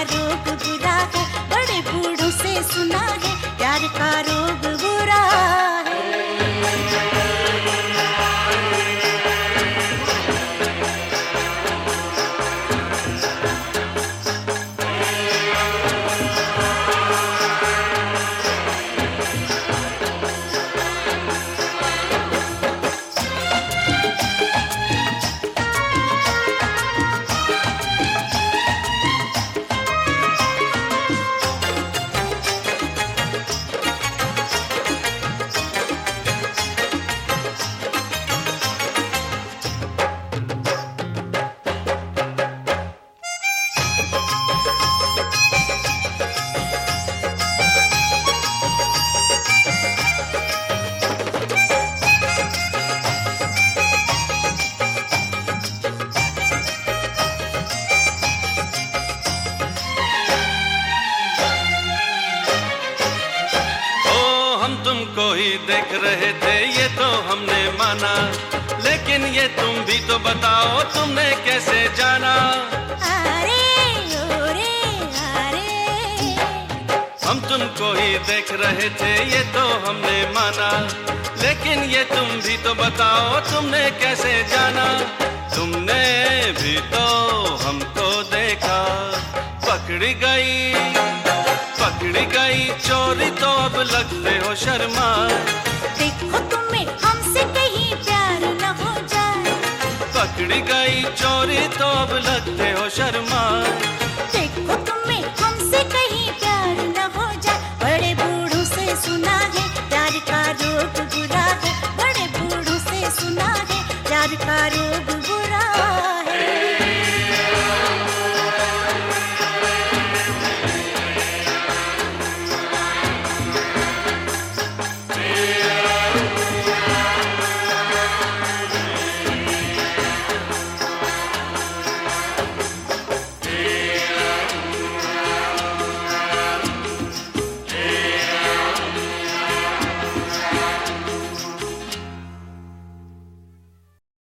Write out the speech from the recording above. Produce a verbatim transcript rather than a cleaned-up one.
रोग बुरा है, बड़े बूढ़ों से सुना है प्यार का रोग बुरा है। तुमको ही देख रहे थे ये तो हमने माना, लेकिन ये तुम भी तो बताओ तुमने कैसे जाना। अरे ओरे अरे हम तुमको ही देख रहे थे ये तो हमने माना, लेकिन ये तुम भी तो बताओ तुमने कैसे जाना। तुमने भी तो हमको देखा, पकड़ी गई पकड़ी गई चोरी तो अब लगते हो शर्मा। देखो तुम्हें हमसे कहीं प्यार न हो जाए, पकड़ी गई चोरी तो अब लगते हो शर्मा। देखो तुम्हें हमसे कहीं प्यार न हो जाए, बड़े बूढ़ों से सुना है प्यार का रोग बुरा है, बड़े बूढ़ों से सुना है प्यार का रोग